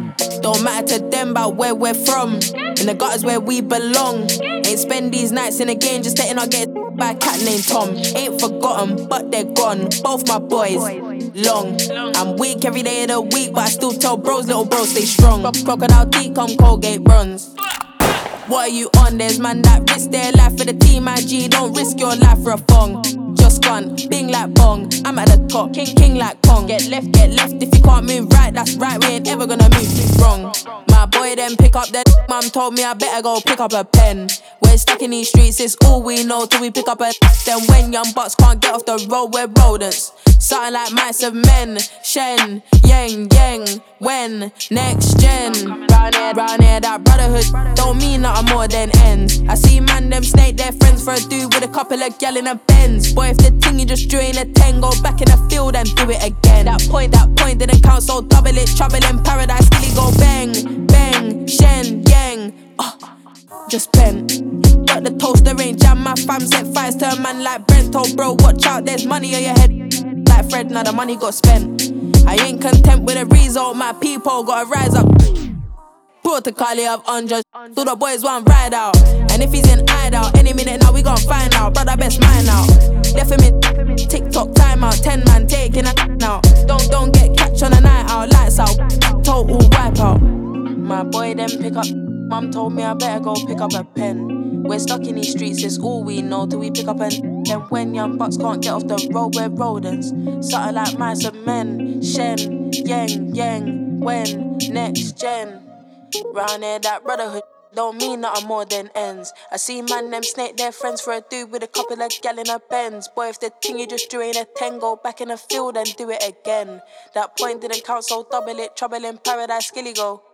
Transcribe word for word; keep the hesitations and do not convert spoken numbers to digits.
Don't matter to them about where we're from. In the gutters where we belong. Ain't spend these nights in the game just letting our get by a cat named Tom. Ain't forgotten, but they're gone. Both my boys, long. I'm weak every day of the week, but I still tell bros, little bro, stay strong. Crocodile teeth, come Colgate bronze. What are you on? There's man that risk their life for the team, my G. Don't risk your life for a thong. Just fun, bing like bong. I'm at the top, king, king like Kong. Get left, get left. If you can't move right, that's right. We ain't ever gonna move wrong. My boy then pick up the mum told me I better go pick up a pen. We're stuck in these streets, it's all we know till we pick up a. Then when young bucks can't get off the road, we're rodents. Something like mice of men. Shen, yang, yang. When? Next gen. Round here, round here, that brotherhood don't mean nothing more than ends. I see man them snake their friends for a dude with a couple of gal in a Benz. Boy, if the thing you just drew in a ten, go back in the field and do it again. That point, that point didn't count, so double it. Trouble in paradise, skilly go bang, bang, shen, yang. Oh, just bent. Got the toaster ain't jam, my fam set fires to a man like Brent. Told bro, watch out, there's money on your head. Like Fred, now the money got spent. I ain't content with the result, my people gotta rise up. Protocol of hundreds, do the boys want ride out. And if he's in hideout, any minute now we gon' find out. Brother best mine out. Left him in TikTok timeout, ten man taking a now. Don't don't get catch on a night out, lights out, total wipe out. My boy then pick up. Mum told me I better go pick up a pen. We're stuck in these streets, it's all we know till we pick up and then when young bucks can't get off the road, we're rodents. Something like mice of men. Shen, yang, yang. When? Next gen. Round here, that brotherhood don't mean nothing more than ends. I see man them snake their friends for a dude with a couple of gal in a Benz. Boy, if the thing you just drew in a ten, go back in the field and do it again. That point didn't count, so double it. Trouble in paradise, skilly go.